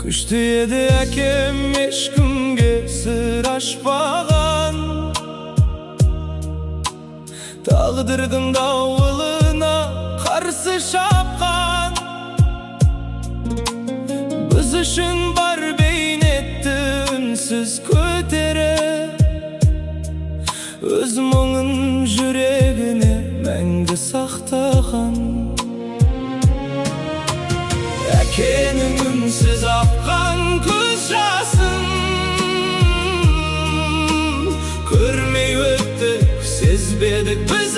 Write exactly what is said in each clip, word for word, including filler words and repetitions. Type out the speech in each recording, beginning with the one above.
Күшті еді әкем, ешкімге сыр ашпаған, тағдырдың дауылына қарсы шапқан. Біз үшін бар бейнетті үнсіз көтеріп, өз мұңын жүрегіне мәңгі сақтаған. Әкенің үнсіз аққан көз жасын көрмей өттік, сезбедік біз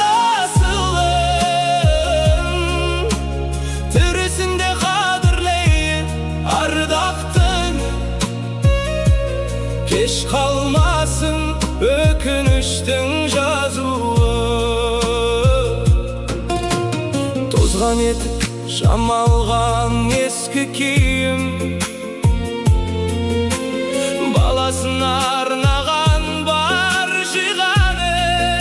асылын. Тірісінде қадірлейік ардақтың, кеш қалмасын өкініштің жазуы. Тозған етіп жамалған ескі киім, баласын арнаған бар жиғаны.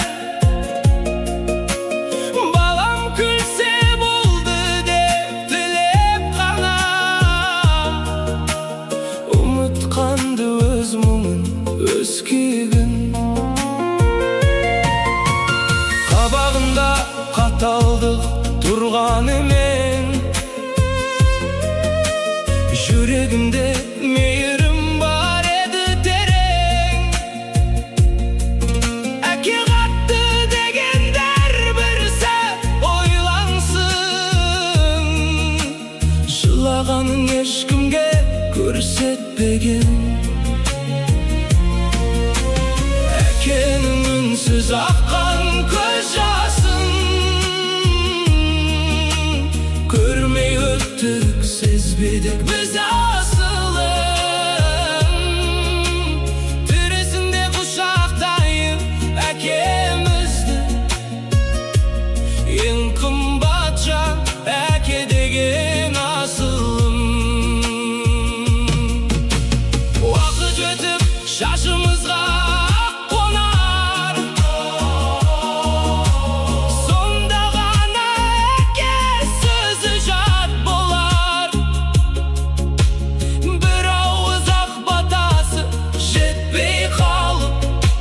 Балам күлсе болды деп тілеп қана, ұмытқанды өз мұңын, өз кегін. Қабағында қаталдық тұрғанымен, жүрегімде мейірім бар еді терең. Әке қатты дегендер бір сәт ойлансын, жылағанын ешкімге көрсетпеген. Әкенің үнсіз аққан көз жасын көрмей өттік, сезбедік біз асылын. Тірісінде құшақтайын әкемізді, ең қымбат жан әке деген асылым. Уақыт өтіп шашымызға ақ қонар, сонда ғана әке сөзі жат болар. Бір ауыз ақ батасы жетпей қалып,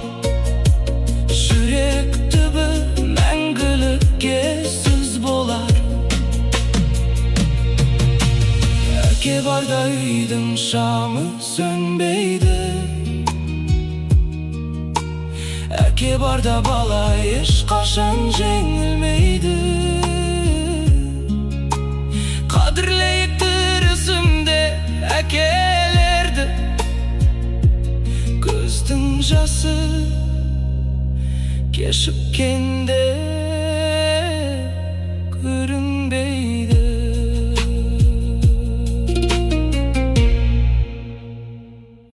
жүрек түбі мәңгілікке сөз болар. Әке барда үйдің шамы сөнбейді, әке барда бала ешқашан жеңілмейді. Қадірлейік тірісінде әкелерді, көздің жасы кешіккенде